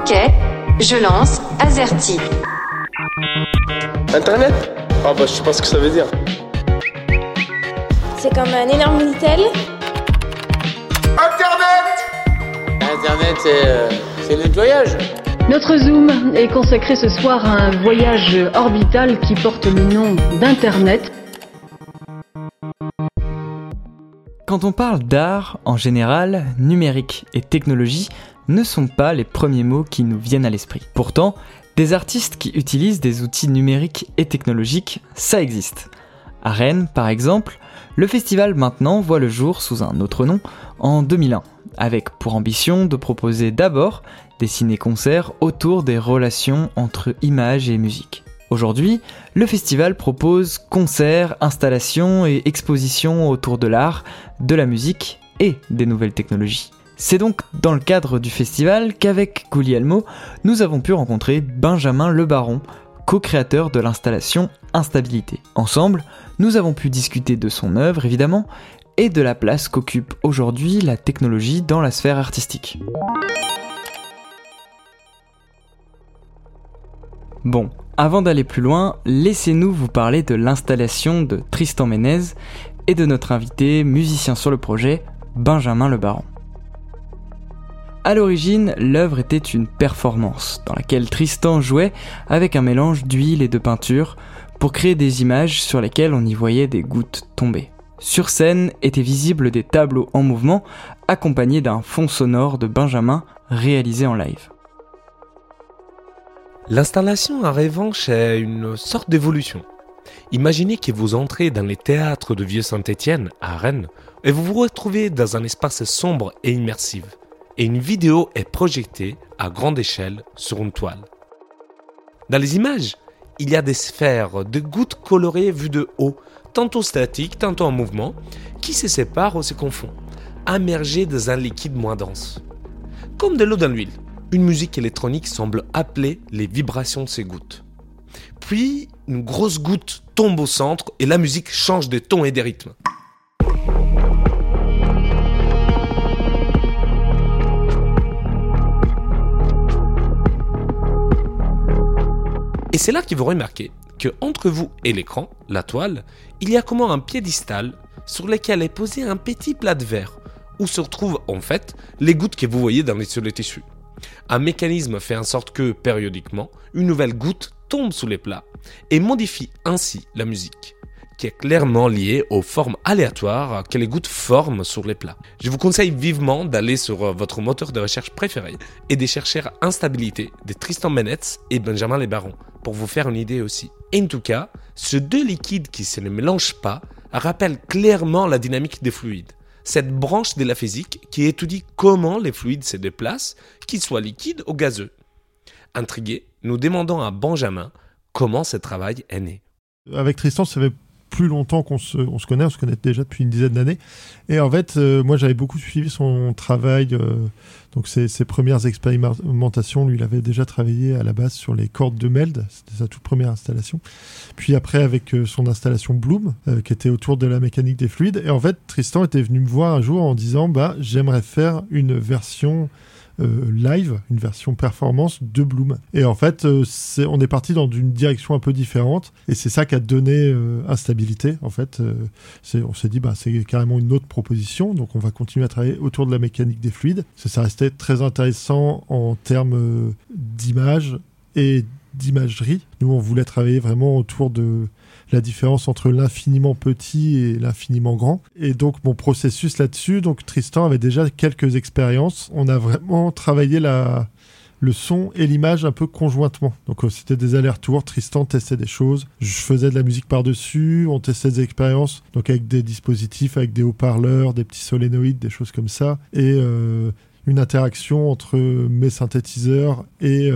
Ok, je lance AZERTY. Internet ? Ah bah je sais pas ce que ça veut dire. C'est comme un énorme Minitel. Internet, c'est le nettoyage. Notre Zoom est consacré ce soir à un voyage orbital qui porte le nom d'Internet. Quand on parle d'art, en général, numérique et technologie ne sont pas les premiers mots qui nous viennent à l'esprit. Pourtant, des artistes qui utilisent des outils numériques et technologiques, ça existe. À Rennes, par exemple, le festival Maintenant voit le jour sous un autre nom en 2001, avec pour ambition de proposer d'abord des ciné-concerts autour des relations entre images et musique. Aujourd'hui, le festival propose concerts, installations et expositions autour de l'art, de la musique et des nouvelles technologies. C'est donc dans le cadre du festival qu'avec Guglielmo, nous avons pu rencontrer Benjamin Le Baron, co-créateur de l'installation Instabilité. Ensemble, nous avons pu discuter de son œuvre évidemment et de la place qu'occupe aujourd'hui la technologie dans la sphère artistique. Bon, avant d'aller plus loin, laissez-nous vous parler de l'installation de Tristan Ménez et de notre invité, musicien sur le projet, Benjamin Le Baron. À l'origine, l'œuvre était une performance dans laquelle Tristan jouait avec un mélange d'huile et de peinture pour créer des images sur lesquelles on y voyait des gouttes tomber. Sur scène étaient visibles des tableaux en mouvement accompagnés d'un fond sonore de Benjamin réalisé en live. L'installation en revanche est une sorte d'évolution. Imaginez que vous entrez dans les théâtres de Vieux-Saint-Étienne à Rennes et vous vous retrouvez dans un espace sombre et immersif. Et une vidéo est projetée à grande échelle sur une toile. Dans les images, il y a des sphères de gouttes colorées vues de haut, tantôt statiques, tantôt en mouvement, qui se séparent ou se confondent, immergées dans un liquide moins dense. Comme de l'eau dans l'huile, une musique électronique semble appeler les vibrations de ces gouttes. Puis, une grosse goutte tombe au centre et la musique change de ton et de rythme. Et c'est là que vous remarquez qu'entre vous et l'écran, la toile, il y a comme un piédestal sur lequel est posé un petit plat de verre où se retrouvent en fait les gouttes que vous voyez sur les tissus. Un mécanisme fait en sorte que, périodiquement, une nouvelle goutte tombe sous les plats et modifie ainsi la musique, qui est clairement liée aux formes aléatoires que les gouttes forment sur les plats. Je vous conseille vivement d'aller sur votre moteur de recherche préféré et de chercher Instabilité de Tristan Ménez et Benjamin Le Baron pour vous faire une idée aussi. Et en tout cas, ces deux liquides qui se ne mélangent pas rappellent clairement la dynamique des fluides. Cette branche de la physique qui étudie comment les fluides se déplacent, qu'ils soient liquides ou gazeux. Intrigués, nous demandons à Benjamin comment ce travail est né. Avec Tristan, ça fait plus longtemps qu'on se connaît, on se connaît déjà depuis une dizaine d'années. Et en fait, moi j'avais beaucoup suivi son travail, donc ses premières expérimentations, lui il avait déjà travaillé à la base sur les cordes de Meld, c'était sa toute première installation. Puis après avec son installation Bloom, qui était autour de la mécanique des fluides. Et en fait, Tristan était venu me voir un jour en disant « j'aimerais faire une version live, une version performance de Bloom ». Et en fait, on est parti dans une direction un peu différente et c'est ça qui a donné Instabilité. En fait, on s'est dit c'est carrément une autre proposition, donc on va continuer à travailler autour de la mécanique des fluides. Ça restait très intéressant en termes d'image et d'imagerie. Nous, on voulait travailler vraiment autour de la différence entre l'infiniment petit et l'infiniment grand. Et donc, mon processus là-dessus, donc Tristan avait déjà quelques expériences. On a vraiment travaillé le son et l'image un peu conjointement. Donc, c'était des allers-retours. Tristan testait des choses. Je faisais de la musique par-dessus. On testait des expériences, donc avec des dispositifs, avec des haut-parleurs, des petits solénoïdes, des choses comme ça. Et une interaction entre mes synthétiseurs et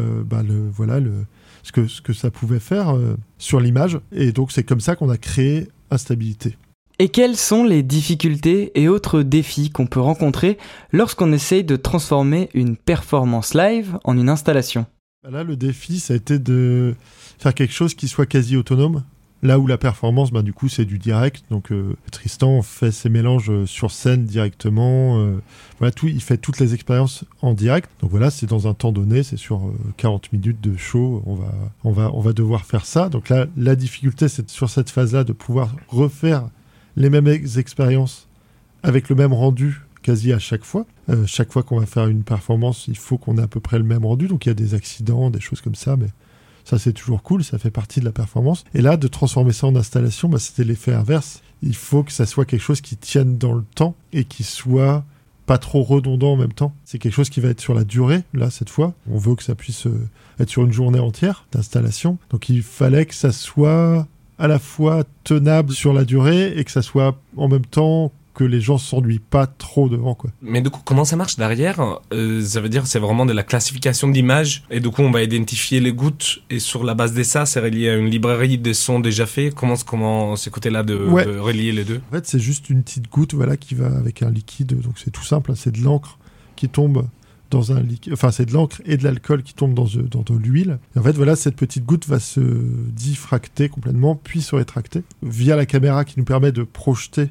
ce que ça pouvait faire sur l'image. Et donc, c'est comme ça qu'on a créé Instabilité. Et quelles sont les difficultés et autres défis qu'on peut rencontrer lorsqu'on essaye de transformer une performance live en une installation ? Là, le défi, ça a été de faire quelque chose qui soit quasi autonome. Là où la performance, du coup, c'est du direct. Donc, Tristan fait ses mélanges sur scène directement. Voilà, il fait toutes les expériences en direct. Donc voilà, c'est dans un temps donné, c'est sur 40 minutes de show. On va devoir faire ça. Donc là, la difficulté, c'est sur cette phase-là de pouvoir refaire les mêmes expériences avec le même rendu quasi à chaque fois. Chaque fois qu'on va faire une performance, il faut qu'on ait à peu près le même rendu. Donc il y a des accidents, des choses comme ça, mais ça c'est toujours cool, ça fait partie de la performance. Et là, de transformer ça en installation, c'était l'effet inverse. Il faut que ça soit quelque chose qui tienne dans le temps et qui soit pas trop redondant en même temps. C'est quelque chose qui va être sur la durée, là, cette fois. On veut que ça puisse être sur une journée entière d'installation. Donc il fallait que ça soit à la fois tenable sur la durée et que ça soit en même temps que les gens s'ennuient pas trop devant, quoi. Mais du coup, comment ça marche derrière ? Ça veut dire c'est vraiment de la classification d'images et du coup on va identifier les gouttes et sur la base de ça, c'est relié à une librairie de sons déjà fait. Comment ce côté-là de relier les deux ? En fait, c'est juste une petite goutte, voilà, qui va avec un liquide. Donc c'est tout simple, c'est de l'encre qui tombe dans un liquide. Enfin, c'est de l'encre et de l'alcool qui tombent dans de l'huile. Et en fait, voilà, cette petite goutte va se diffracter complètement, puis se rétracter via la caméra qui nous permet de projeter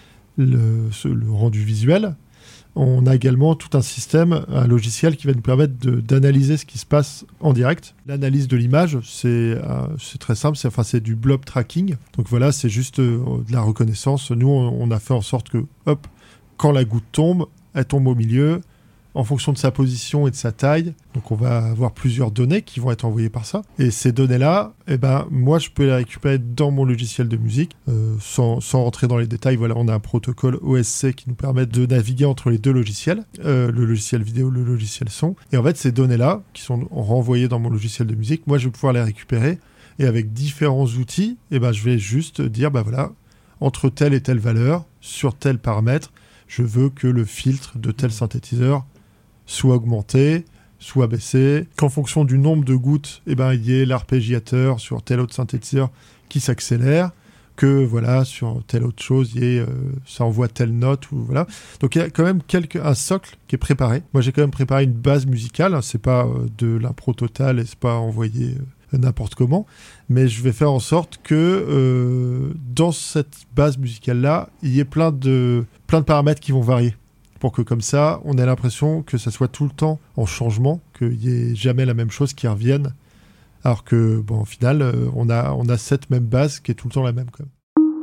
le rendu visuel. On a également tout un système, un logiciel qui va nous permettre d'analyser ce qui se passe en direct. L'analyse de l'image, c'est très simple, c'est du blob tracking. Donc voilà, c'est juste de la reconnaissance. Nous, on a fait en sorte que, hop, quand la goutte tombe, elle tombe au milieu, en fonction de sa position et de sa taille. Donc on va avoir plusieurs données qui vont être envoyées par ça. Et ces données-là, moi je peux les récupérer dans mon logiciel de musique, sans rentrer dans les détails. Voilà, on a un protocole OSC qui nous permet de naviguer entre les deux logiciels, le logiciel vidéo, le logiciel son. Et en fait, ces données-là, qui sont renvoyées dans mon logiciel de musique, moi je vais pouvoir les récupérer. Et avec différents outils, je vais juste dire, voilà, entre telle et telle valeur, sur tel paramètre, je veux que le filtre de tel synthétiseur soit augmenté, soit baissé, qu'en fonction du nombre de gouttes, il y ait l'arpégiateur sur tel autre synthétiseur qui s'accélère, que voilà, sur telle autre chose, ça envoie telle note, ou voilà. Donc il y a quand même un socle qui est préparé. Moi j'ai quand même préparé une base musicale, c'est pas de l'impro total et c'est pas envoyé n'importe comment, mais je vais faire en sorte que dans cette base musicale-là, il y ait plein de paramètres qui vont varier, pour que comme ça, on ait l'impression que ça soit tout le temps en changement, qu'il n'y ait jamais la même chose qui revienne, alors que, au final, on a cette même base qui est tout le temps la même, quand même.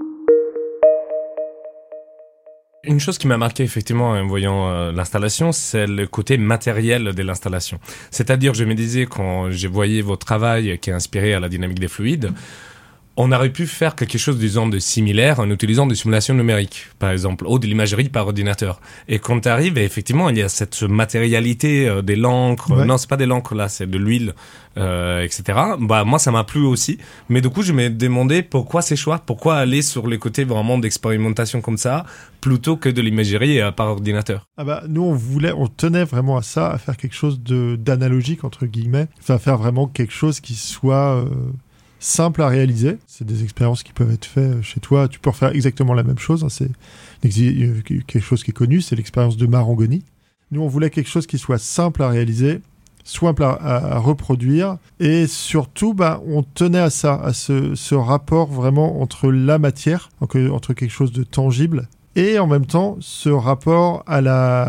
Une chose qui m'a marqué effectivement en voyant l'installation, c'est le côté matériel de l'installation. C'est-à-dire, je me disais, quand je voyais votre travail qui est inspiré à la dynamique des fluides, on aurait pu faire quelque chose, disons, de similaire en utilisant des simulations numériques, par exemple, ou de l'imagerie par ordinateur. Et quand tu arrives, effectivement, il y a cette matérialité de l'encre. Ouais. Non, c'est pas de l'encre, là, c'est de l'huile, etc. Moi, ça m'a plu aussi. Mais du coup, je me demandais pourquoi ces choix, pourquoi aller sur les côtés vraiment d'expérimentation comme ça, plutôt que de l'imagerie par ordinateur. Nous, on tenait vraiment à ça, à faire quelque chose d'analogique, entre guillemets. Enfin, faire vraiment quelque chose qui soit simple à réaliser. C'est des expériences qui peuvent être faites chez toi. Tu peux refaire exactement la même chose. C'est quelque chose qui est connu, c'est l'expérience de Marangoni. Nous, on voulait quelque chose qui soit simple à réaliser, simple à reproduire, et surtout, on tenait à ça, à ce rapport vraiment entre la matière, entre quelque chose de tangible, et en même temps, ce rapport à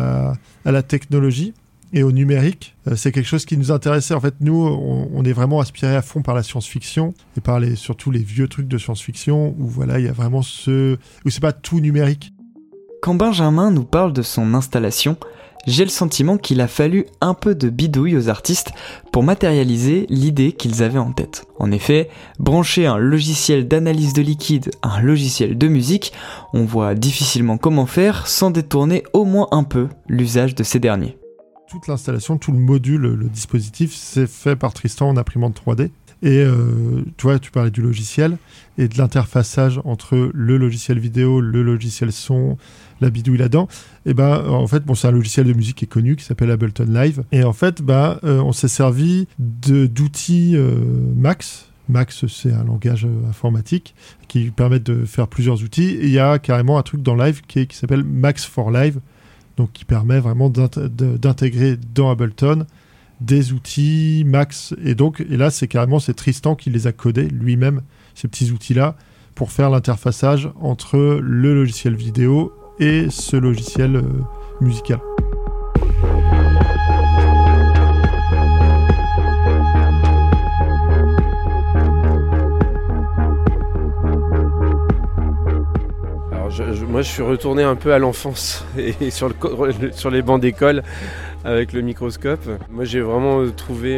la technologie et au numérique. C'est quelque chose qui nous intéressait. En fait, nous, on est vraiment aspirés à fond par la science-fiction et par surtout les vieux trucs de science-fiction où voilà, il y a vraiment où c'est pas tout numérique. Quand Benjamin nous parle de son installation, j'ai le sentiment qu'il a fallu un peu de bidouille aux artistes pour matérialiser l'idée qu'ils avaient en tête. En effet, brancher un logiciel d'analyse de liquide à un logiciel de musique, on voit difficilement comment faire sans détourner au moins un peu l'usage de ces derniers. Toute l'installation, tout le module, le dispositif, c'est fait par Tristan en imprimante 3D. Et tu vois, tu parlais du logiciel et de l'interfaçage entre le logiciel vidéo, le logiciel son, la bidouille là-dedans. Et en fait, c'est un logiciel de musique qui est connu, qui s'appelle Ableton Live. Et en fait, on s'est servi d'outils Max. Max, c'est un langage informatique qui permet de faire plusieurs outils. Et il y a carrément un truc dans Live qui s'appelle Max for Live, donc qui permet vraiment d'intégrer dans Ableton des outils Max. Et là, c'est Tristan qui les a codés lui-même ces petits outils-là pour faire l'interfaçage entre le logiciel vidéo et ce logiciel musical. Moi, je suis retourné un peu à l'enfance et sur les bancs d'école avec le microscope. Moi, j'ai vraiment trouvé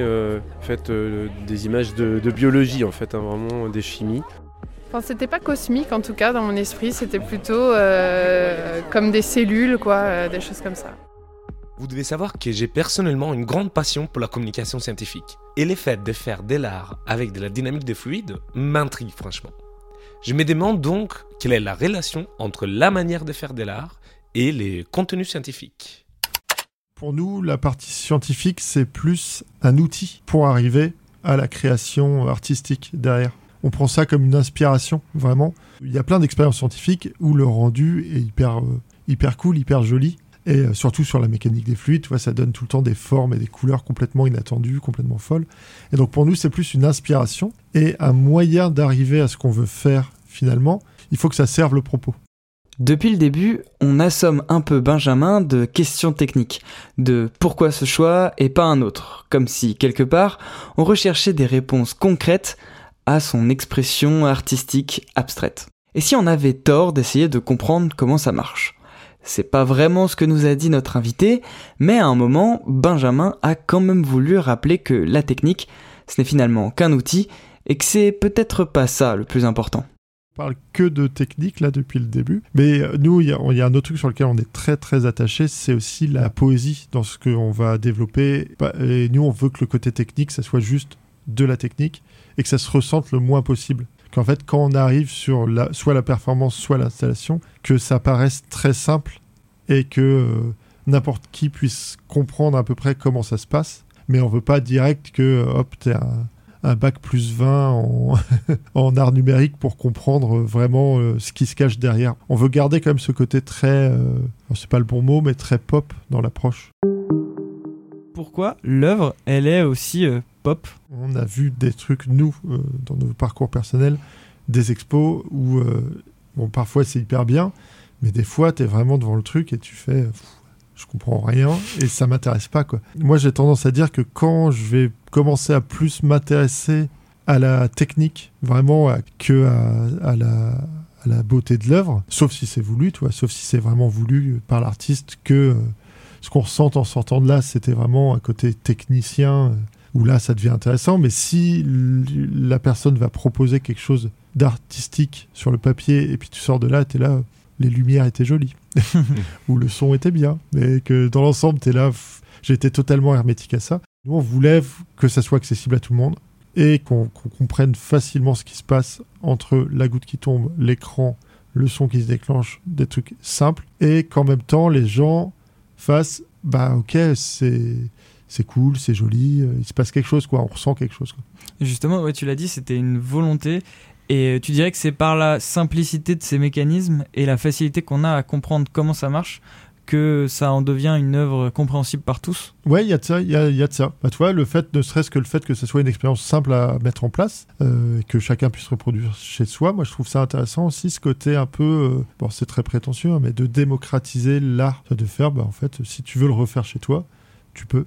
des images de biologie, en fait, vraiment des chimies. Enfin, c'était pas cosmique, en tout cas, dans mon esprit. C'était plutôt comme des cellules, quoi, des choses comme ça. Vous devez savoir que j'ai personnellement une grande passion pour la communication scientifique. Et le fait de faire de l'art avec de la dynamique de fluide m'intrigue franchement. Je me demande donc quelle est la relation entre la manière de faire de l'art et les contenus scientifiques. Pour nous, la partie scientifique, c'est plus un outil pour arriver à la création artistique derrière. On prend ça comme une inspiration, vraiment. Il y a plein d'expériences scientifiques où le rendu est hyper cool, hyper joli. Et surtout sur la mécanique des fluides, tu vois, ça donne tout le temps des formes et des couleurs complètement inattendues, complètement folles. Et donc pour nous, c'est plus une inspiration et un moyen d'arriver à ce qu'on veut faire finalement. Il faut que ça serve le propos. Depuis le début, on assomme un peu Benjamin de questions techniques, de pourquoi ce choix et pas un autre, comme si, quelque part, on recherchait des réponses concrètes à son expression artistique abstraite. Et si on avait tort d'essayer de comprendre comment ça marche ? C'est pas vraiment ce que nous a dit notre invité, mais à un moment, Benjamin a quand même voulu rappeler que la technique, ce n'est finalement qu'un outil, et que c'est peut-être pas ça le plus important. On parle que de technique là depuis le début, mais nous, il y a un autre truc sur lequel on est très très attaché, c'est aussi la poésie dans ce qu'on va développer. Et nous, on veut que le côté technique, ça soit juste de la technique, et que ça se ressente le moins possible. Qu'en fait, quand on arrive sur soit la performance, soit l'installation, que ça paraisse très simple et que n'importe qui puisse comprendre à peu près comment ça se passe. Mais on veut pas direct que, hop, t'aies un bac plus 20 en art numérique pour comprendre vraiment ce qui se cache derrière. On veut garder quand même ce côté très, c'est pas le bon mot, mais très pop dans l'approche. Pourquoi l'œuvre, elle est aussi pop ? On a vu des trucs, nous, dans nos parcours personnels, des expos où, parfois c'est hyper bien, mais des fois, t'es vraiment devant le truc et tu fais... je comprends rien et ça m'intéresse pas, quoi. Moi, j'ai tendance à dire que quand je vais commencer à plus m'intéresser à la technique, vraiment à la beauté de l'œuvre, sauf si c'est voulu, tu vois, sauf si c'est vraiment voulu par l'artiste, que ce qu'on ressent en sortant de là, c'était vraiment un côté technicien, où là, ça devient intéressant. Mais si la personne va proposer quelque chose d'artistique sur le papier et puis tu sors de là, t'es là, les lumières étaient jolies, ou le son était bien, mais que dans l'ensemble, t'es là, j'étais totalement hermétique à ça. Nous, on voulait que ça soit accessible à tout le monde et qu'on comprenne facilement ce qui se passe entre la goutte qui tombe, l'écran, le son qui se déclenche, des trucs simples, et qu'en même temps, les gens fassent, ok, c'est cool, c'est joli, il se passe quelque chose, quoi, on ressent quelque chose, quoi. Justement, ouais, tu l'as dit, c'était une volonté. Et tu dirais que c'est par la simplicité de ces mécanismes et la facilité qu'on a à comprendre comment ça marche que ça en devient une œuvre compréhensible par tous. Ouais, il y a de ça, il y a de ça. Tu vois, ne serait-ce que le fait que ce soit une expérience simple à mettre en place, que chacun puisse reproduire chez soi, moi je trouve ça intéressant aussi, ce côté un peu, c'est très prétentieux, hein, mais de démocratiser l'art, de faire, en fait, si tu veux le refaire chez toi, tu peux.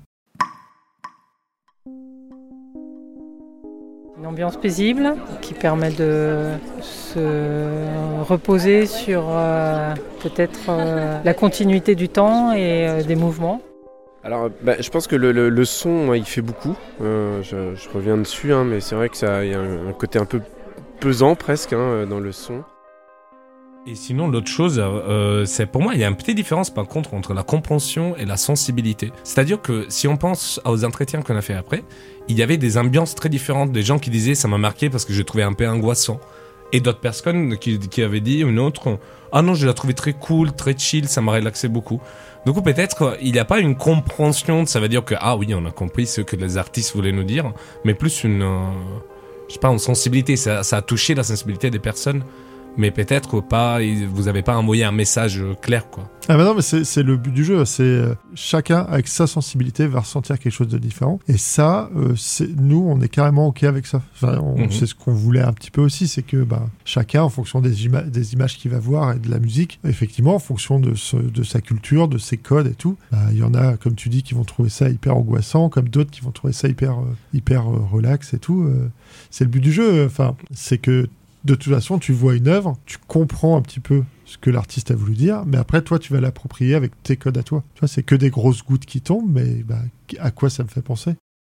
Une ambiance paisible qui permet de se reposer sur peut-être la continuité du temps et des mouvements. Alors, je pense que le son, il fait beaucoup. Je reviens dessus, hein, mais c'est vrai que ça, y a un côté un peu pesant presque dans le son. Et sinon, l'autre chose, c'est pour moi, il y a une petite différence par contre entre la compréhension et la sensibilité. C'est-à-dire que si on pense aux entretiens qu'on a fait après, il y avait des ambiances très différentes. Des gens qui disaient ça m'a marqué parce que je trouvais un peu angoissant. Et d'autres personnes qui avaient dit une autre, ah non, je l'ai trouvé très cool, très chill, ça m'a relaxé beaucoup. Donc peut-être il n'y a pas une compréhension, ça veut dire que ah oui, on a compris ce que les artistes voulaient nous dire, mais plus une sensibilité. Ça a touché la sensibilité des personnes mais peut-être pas, vous n'avez pas envoyé un message clair, quoi. Ah bah non, mais c'est le but du jeu, c'est chacun avec sa sensibilité va ressentir quelque chose de différent. Et ça, nous, on est carrément OK avec ça. Enfin, c'est ce qu'on voulait un petit peu aussi, c'est que chacun, en fonction des images qu'il va voir et de la musique, effectivement, en fonction de sa culture, de ses codes et tout, il y en a, comme tu dis, qui vont trouver ça hyper angoissant, comme d'autres qui vont trouver ça hyper relax et tout. C'est le but du jeu. Enfin, c'est que de toute façon, tu vois une œuvre, tu comprends un petit peu ce que l'artiste a voulu dire, mais après, toi, tu vas l'approprier avec tes codes à toi. Tu vois, c'est que des grosses gouttes qui tombent, mais à quoi ça me fait penser ?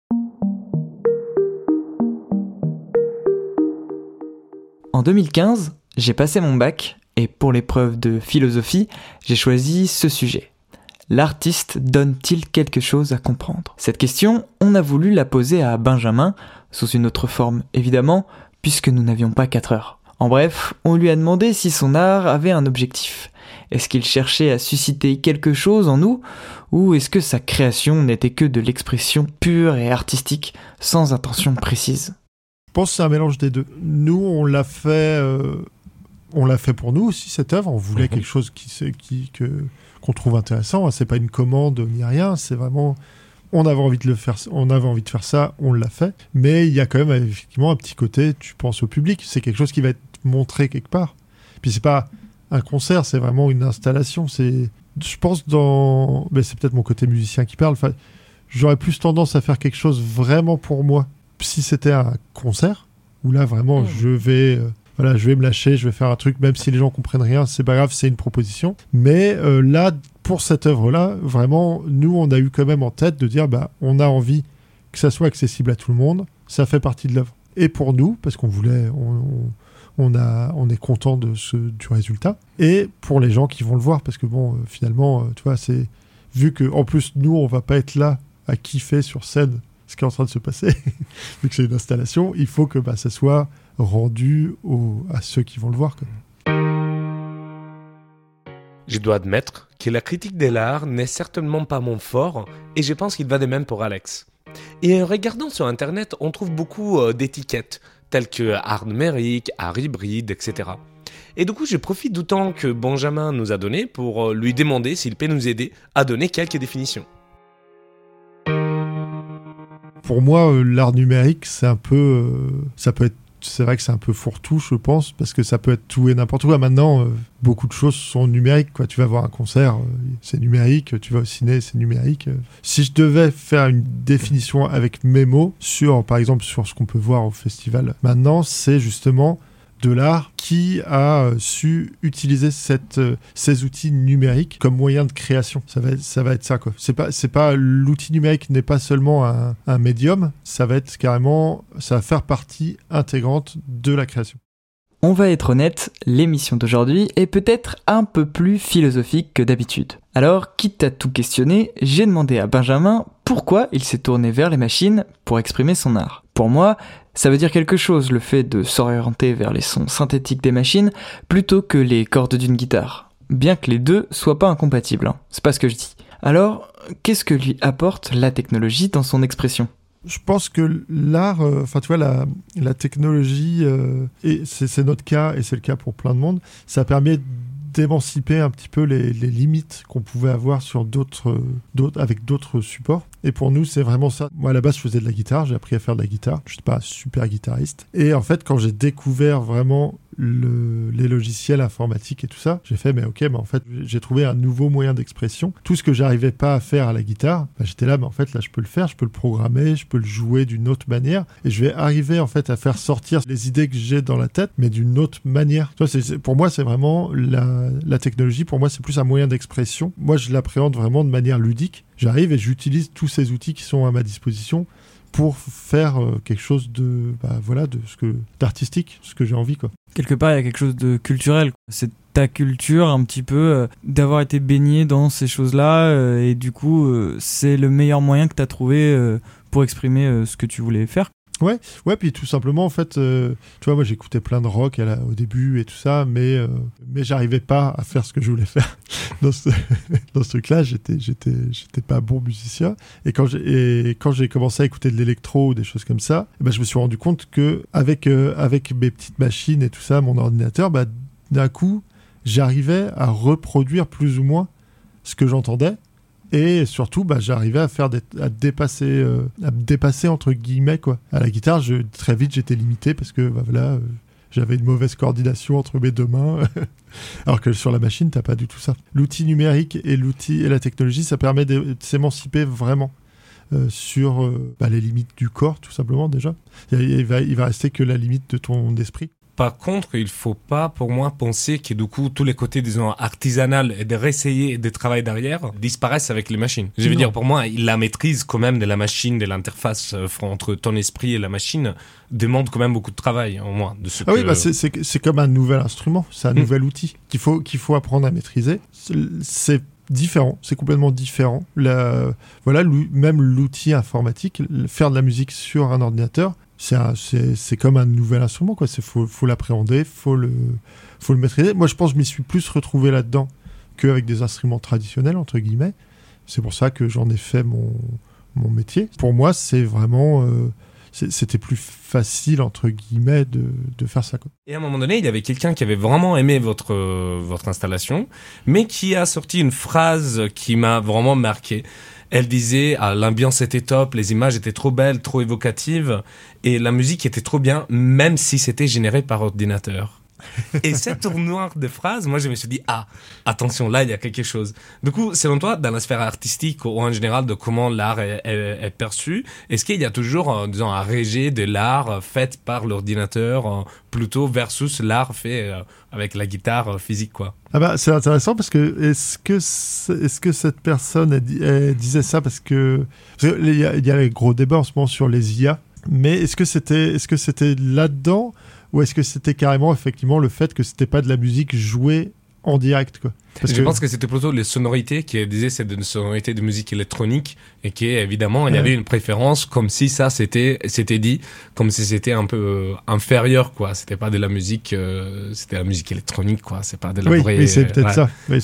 En 2015, j'ai passé mon bac, et pour l'épreuve de philosophie, j'ai choisi ce sujet. L'artiste donne-t-il quelque chose à comprendre ? Cette question, on a voulu la poser à Benjamin, sous une autre forme évidemment, puisque nous n'avions pas 4 heures. En bref, on lui a demandé si son art avait un objectif. Est-ce qu'il cherchait à susciter quelque chose en nous, ou est-ce que sa création n'était que de l'expression pure et artistique, sans intention précise ? Je pense que c'est un mélange des deux. Nous, on l'a fait pour nous aussi, cette œuvre. On voulait quelque chose qu'on trouve intéressant. C'est pas une commande ni rien, c'est vraiment... On avait envie de faire ça, on l'a fait. Mais il y a quand même effectivement un petit côté, tu penses au public, c'est quelque chose qui va être montré quelque part. Puis c'est pas un concert, c'est vraiment une installation. Je pense mais c'est peut-être mon côté musicien qui parle. Enfin, j'aurais plus tendance à faire quelque chose vraiment pour moi. Si c'était un concert, où là vraiment je vais me lâcher, je vais faire un truc, même si les gens comprennent rien, c'est pas grave, c'est une proposition. Mais là, pour cette œuvre-là, vraiment, nous, on a eu quand même en tête de dire, on a envie que ça soit accessible à tout le monde, ça fait partie de l'œuvre. Et pour nous, parce qu'on voulait, on est content du résultat, et pour les gens qui vont le voir, parce que finalement, tu vois, c'est vu que en plus nous, on va pas être là à kiffer sur scène ce qui est en train de se passer, vu que c'est une installation, il faut que ça soit rendu à ceux qui vont le voir, quoi. Je dois admettre que la critique de l'art n'est certainement pas mon fort, et je pense qu'il va de même pour Alex. Et en regardant sur internet, on trouve beaucoup d'étiquettes, telles que art numérique, art hybride, etc. Et du coup, je profite du temps que Benjamin nous a donné pour lui demander s'il peut nous aider à donner quelques définitions. Pour moi, l'art numérique, c'est vrai que c'est un peu fourre-tout, je pense, parce que ça peut être tout et n'importe quoi. Maintenant, beaucoup de choses sont numériques, quoi. Tu vas voir un concert, c'est numérique. Tu vas au ciné, c'est numérique. Si je devais faire une définition avec mes mots, par exemple, sur ce qu'on peut voir au festival, maintenant, c'est justement de l'art qui a su utiliser ces outils numériques comme moyen de création. Ça va être ça, quoi. C'est pas l'outil numérique n'est pas seulement un médium, ça va être carrément, ça va faire partie intégrante de la création. On va être honnête, l'émission d'aujourd'hui est peut-être un peu plus philosophique que d'habitude. Alors, quitte à tout questionner, j'ai demandé à Benjamin pourquoi il s'est tourné vers les machines pour exprimer son art. Pour moi, ça veut dire quelque chose, le fait de s'orienter vers les sons synthétiques des machines plutôt que les cordes d'une guitare. Bien que les deux soient pas incompatibles, c'est pas ce que je dis. Alors, qu'est-ce que lui apporte la technologie dans son expression ? Je pense que l'art, tu vois, la technologie, et c'est notre cas, et c'est le cas pour plein de monde, ça permet d'émanciper un petit peu les limites qu'on pouvait avoir sur avec d'autres supports. Et pour nous, c'est vraiment ça. Moi, à la base, je faisais de la guitare, j'ai appris à faire de la guitare. Je suis pas un super guitariste. Et en fait, quand j'ai découvert vraiment les logiciels informatiques et tout ça, j'ai fait, en fait, j'ai trouvé un nouveau moyen d'expression. Tout ce que j'arrivais pas à faire à la guitare, j'étais là, en fait, là, je peux le faire, je peux le programmer, je peux le jouer d'une autre manière. Et je vais arriver, en fait, à faire sortir les idées que j'ai dans la tête, mais d'une autre manière. Tu vois, pour moi, c'est vraiment la technologie. Pour moi, c'est plus un moyen d'expression. Moi, je l'appréhende vraiment de manière ludique. J'arrive et j'utilise tous ces outils qui sont à ma disposition pour faire quelque chose d'artistique, ce que j'ai envie, quoi. Quelque part, il y a quelque chose de culturel. C'est ta culture, un petit peu, d'avoir été baigné dans ces choses-là, et du coup, c'est le meilleur moyen que tu as trouvé pour exprimer ce que tu voulais faire. Ouais, puis tout simplement, en fait, tu vois, moi j'écoutais plein de rock au début et tout ça, mais j'arrivais pas à faire ce que je voulais faire dans ce truc-là. J'étais pas bon musicien. Et quand j'ai commencé à écouter de l'électro ou des choses comme ça, je me suis rendu compte que avec mes petites machines et tout ça, mon ordinateur, d'un coup, j'arrivais à reproduire plus ou moins ce que j'entendais. Et surtout, j'arrivais à me dépasser entre guillemets, quoi. À la guitare, très vite, j'étais limité parce que j'avais une mauvaise coordination entre mes deux mains. Alors que sur la machine, t'as pas du tout ça. L'outil numérique et la technologie, ça permet de s'émanciper vraiment sur les limites du corps, tout simplement, déjà. Il va rester que la limite de ton esprit. Par contre, il faut pas, pour moi, penser que du coup, tous les côtés, disons, artisanal et de réessayer et de travail derrière disparaissent avec les machines. Je veux dire, pour moi, la maîtrise quand même de la machine, de l'interface entre ton esprit et la machine demande quand même beaucoup de travail, au moins. C'est comme un nouvel instrument, c'est un nouvel outil qu'il faut apprendre à maîtriser. C'est différent, c'est complètement différent. Même l'outil informatique, faire de la musique sur un ordinateur, c'est comme un nouvel instrument, quoi. Faut l'appréhender, faut le maîtriser. Moi, je pense que je m'y suis plus retrouvé là-dedans qu'avec des instruments traditionnels, entre guillemets. C'est pour ça que j'en ai fait mon métier. Pour moi, c'est vraiment... c'était plus facile, entre guillemets, de faire ça, quoi. Et à un moment donné, il y avait quelqu'un qui avait vraiment aimé votre installation, mais qui a sorti une phrase qui m'a vraiment marqué. Elle disait l'ambiance était top, les images étaient trop belles, trop évocatives, et la musique était trop bien, même si c'était généré par ordinateur. Et cette tournure de phrases, moi je me suis dit, attention, là il y a quelque chose. Du coup, selon toi, dans la sphère artistique ou en général de comment l'art est perçu, est-ce qu'il y a toujours, disons, un rejet de l'art fait par l'ordinateur plutôt versus l'art fait avec la guitare physique, quoi? C'est intéressant parce que est-ce que cette personne elle disait ça parce que il y a les gros débats en ce moment sur les IA, mais est-ce que c'était là-dedans? Ou est-ce que c'était carrément, effectivement, le fait que c'était pas de la musique jouée en direct, quoi? Je pense que c'était plutôt les sonorités qui disaient c'est une sonorité de musique électronique et qu'évidemment, il y avait une préférence comme si ça c'était dit, comme si c'était un peu inférieur, quoi. C'était pas de la musique, c'était la musique électronique, quoi. C'est pas de la vraie... Oui, c'est peut-être ça. Oui,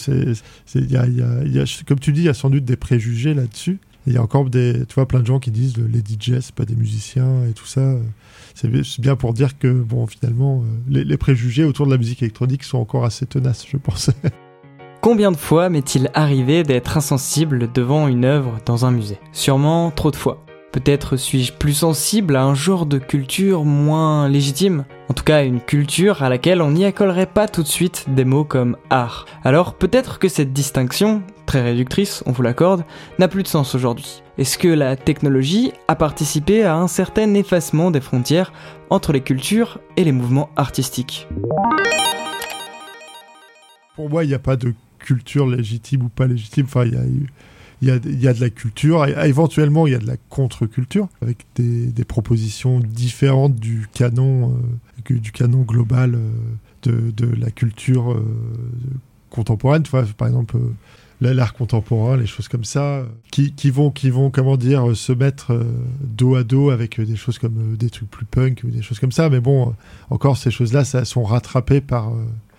comme tu dis, il y a sans doute des préjugés là-dessus. Il y a encore plein de gens qui disent les DJ, c'est pas des musiciens et tout ça. C'est bien pour dire que, finalement, les préjugés autour de la musique électronique sont encore assez tenaces, je pense. Combien de fois m'est-il arrivé d'être insensible devant une œuvre dans un musée ? Sûrement trop de fois. Peut-être suis-je plus sensible à un genre de culture moins légitime ? En tout cas, une culture à laquelle on n'y accolerait pas tout de suite des mots comme art. Alors peut-être que cette distinction, très réductrice, on vous l'accorde, n'a plus de sens aujourd'hui. Est-ce que la technologie a participé à un certain effacement des frontières entre les cultures et les mouvements artistiques ? Pour moi, il n'y a pas de culture légitime ou pas légitime. Enfin, il y a de la culture, et éventuellement il y a de la contre-culture, avec des propositions différentes du canon global de la culture contemporaine. Tu vois, par exemple, l'art contemporain, les choses comme ça, qui vont se mettre dos à dos avec des choses comme des trucs plus punk, des choses comme ça. Mais bon, encore ces choses-là, ça sont rattrapées par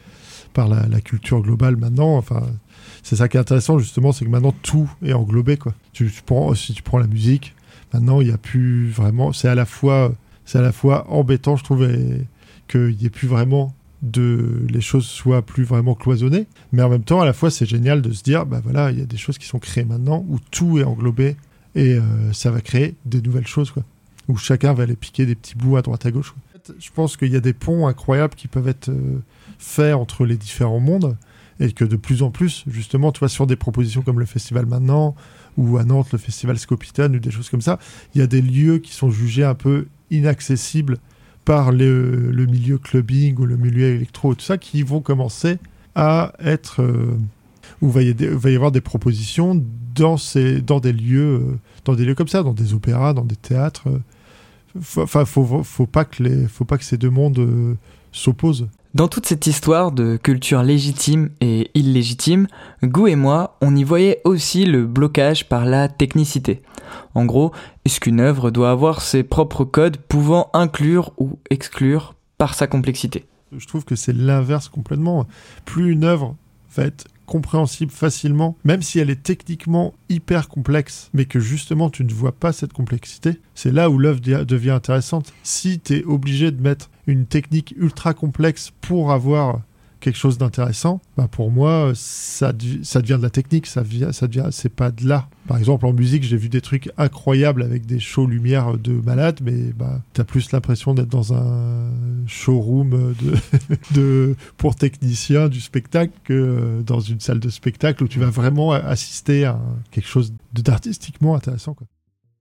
la culture globale maintenant. Enfin, c'est ça qui est intéressant, justement, c'est que maintenant tout est englobé, quoi. Si tu prends la musique, maintenant il n'y a plus vraiment... C'est à la fois embêtant, je trouve, qu'il n'y ait plus vraiment les choses soient plus vraiment cloisonnées, mais en même temps, à la fois, c'est génial de se dire, il y a des choses qui sont créées maintenant où tout est englobé et ça va créer des nouvelles choses, quoi. Où chacun va aller piquer des petits bouts à droite à gauche, quoi. Je pense qu'il y a des ponts incroyables qui peuvent être faits entre les différents mondes. Et que de plus en plus, justement, tu vois, sur des propositions comme le festival maintenant, ou à Nantes, le festival Scopitone, ou des choses comme ça, il y a des lieux qui sont jugés un peu inaccessibles par le milieu clubbing ou le milieu électro, tout ça, qui vont commencer à être... où il va y avoir des propositions dans des lieux comme ça, dans des opéras, dans des théâtres. Enfin, faut pas que ces deux mondes s'opposent. Dans toute cette histoire de culture légitime et illégitime, Gu et moi, on y voyait aussi le blocage par la technicité. En gros, est-ce qu'une œuvre doit avoir ses propres codes pouvant inclure ou exclure par sa complexité ? Je trouve que c'est l'inverse complètement. Plus une œuvre va être compréhensible facilement, même si elle est techniquement hyper complexe, mais que justement tu ne vois pas cette complexité, c'est là où l'œuvre devient intéressante. Si tu es obligé de mettre une technique ultra complexe pour avoir quelque chose d'intéressant, pour moi, ça devient de la technique, c'est pas de l'art. Par exemple, en musique, j'ai vu des trucs incroyables avec des shows lumière de malade, mais t'as plus l'impression d'être dans un showroom pour techniciens du spectacle que dans une salle de spectacle où tu vas vraiment assister à quelque chose d'artistiquement intéressant, quoi.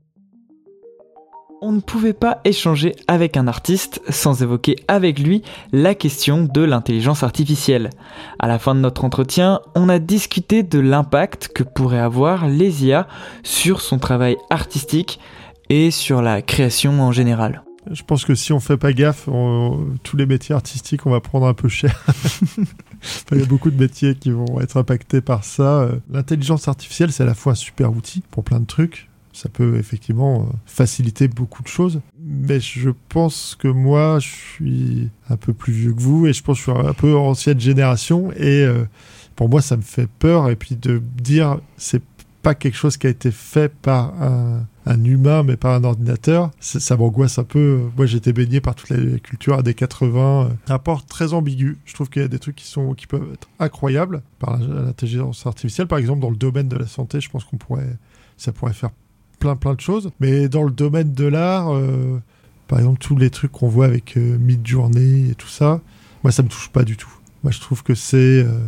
On ne pouvait pas échanger avec un artiste sans évoquer avec lui la question de l'intelligence artificielle. À la fin de notre entretien, on a discuté de l'impact que pourraient avoir les IA sur son travail artistique et sur la création en général. Je pense que si on fait pas gaffe, tous les métiers artistiques, on va prendre un peu cher. Il y a beaucoup de métiers qui vont être impactés par ça. L'intelligence artificielle, c'est à la fois un super outil pour plein de trucs. Ça peut effectivement faciliter beaucoup de choses. Mais je pense que moi, je suis un peu plus vieux que vous et je pense que je suis un peu ancienne génération. Et pour moi, ça me fait peur. Et puis de dire, c'est pas quelque chose qui a été fait par un humain, mais par un ordinateur, ça m'angoisse un peu. Moi, j'étais baigné par toute la culture années 80. Un rapport très ambigu. Je trouve qu'il y a des trucs qui peuvent être incroyables par l'intelligence artificielle. Par exemple, dans le domaine de la santé, je pense ça pourrait faire plein de choses. Mais dans le domaine de l'art, par exemple, tous les trucs qu'on voit avec Midjourney et tout ça, moi, ça me touche pas du tout. Moi, je trouve que ça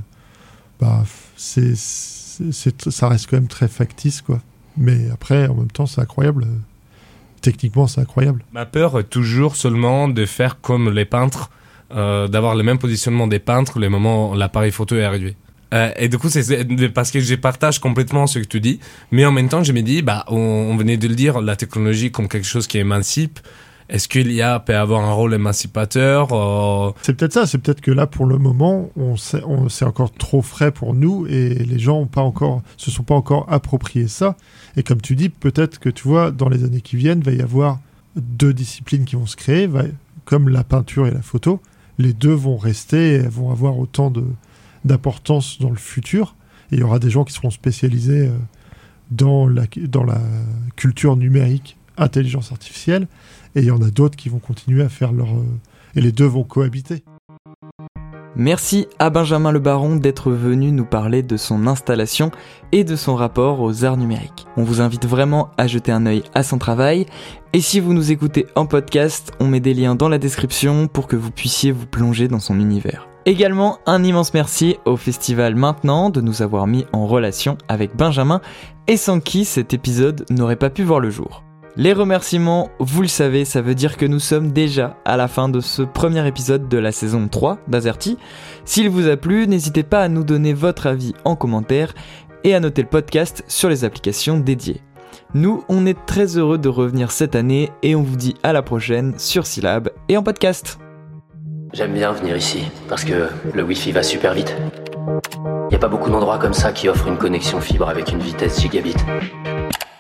reste quand même très factice, quoi. Mais après, en même temps, c'est incroyable. Techniquement, c'est incroyable. Ma peur est toujours seulement de faire comme les peintres, d'avoir le même positionnement des peintres le moment où l'appareil photo est arrivé. Et du coup, c'est parce que je partage complètement ce que tu dis, mais en même temps, je me dis, on venait de le dire, la technologie comme quelque chose qui émancipe. Est-ce que l'IA peut avoir un rôle émancipateur C'est peut-être ça, c'est peut-être que là, pour le moment, c'est encore trop frais pour nous et les gens se sont pas encore appropriés ça. Et comme tu dis, peut-être que tu vois, dans les années qui viennent, il va y avoir 2 disciplines qui vont se créer, comme la peinture et la photo. Les 2 vont rester et vont avoir autant d'importance dans le futur. Et il y aura des gens qui seront spécialisés dans la culture numérique, intelligence artificielle, et il y en a d'autres qui vont continuer à faire et les 2 vont cohabiter. Merci à Benjamin Le Baron d'être venu nous parler de son installation et de son rapport aux arts numériques. On vous invite vraiment à jeter un œil à son travail, et si vous nous écoutez en podcast, on met des liens dans la description pour que vous puissiez vous plonger dans son univers. Également, un immense merci au Festival Maintenant de nous avoir mis en relation avec Benjamin, et sans qui cet épisode n'aurait pas pu voir le jour. Les remerciements, vous le savez, ça veut dire que nous sommes déjà à la fin de ce premier épisode de la saison 3 d'Azerty. S'il vous a plu, n'hésitez pas à nous donner votre avis en commentaire et à noter le podcast sur les applications dédiées. Nous, on est très heureux de revenir cette année et on vous dit à la prochaine sur Syllab et en podcast. J'aime bien venir ici, parce que le Wi-Fi va super vite. Y a pas beaucoup d'endroits comme ça qui offrent une connexion fibre avec une vitesse gigabit.